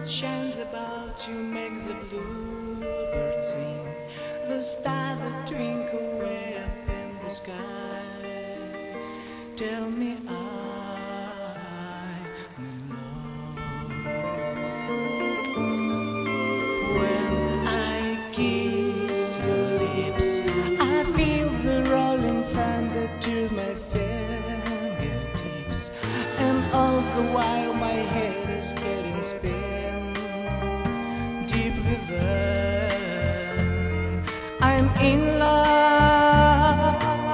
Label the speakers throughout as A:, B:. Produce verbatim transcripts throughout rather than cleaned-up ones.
A: shines about you makes the bluebird sing. The stars that twinkle way up in the sky tell me I'm in love. When I kiss your lips, I feel the rolling thunder to my fingertips, and all the while my head is getting spin deep within. I'm in love.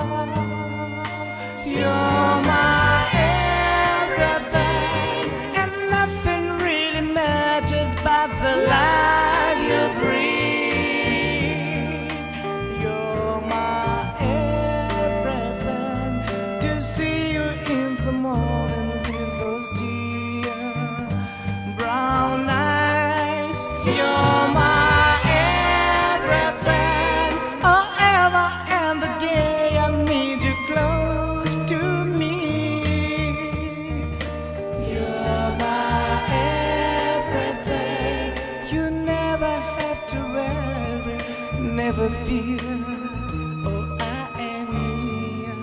A: You're my everything, and nothing really matters but the life you breathe. You're my everything. To see you in the morning with those dear brown eyes. You're my everything. Oh, ever and the day I need you close to me. You're my everything. You never have to worry, never fear. Oh, I am here.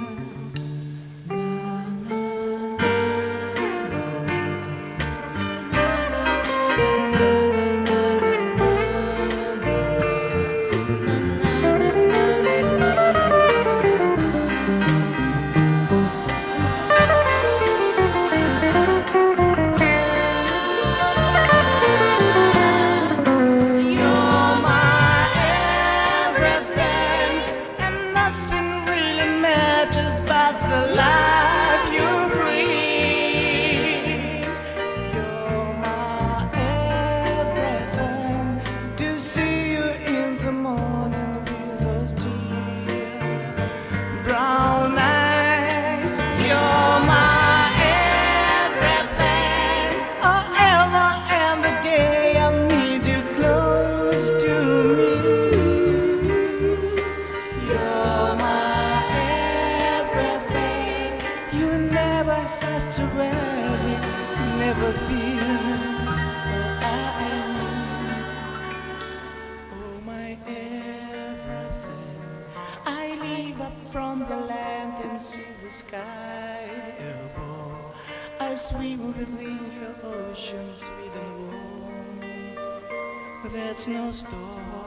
A: You're my everything, and nothing really matters but the life you breathe. You're my everything. To see you in the morning with those dear brown eyes. You're my everything. Oh, ever and the day I need you close to me. You're my everything. You never have to worry, never fear. I am, oh, my everything. I live up from the land and see the sky above. I swim within your ocean, sweet and warm. There's no storm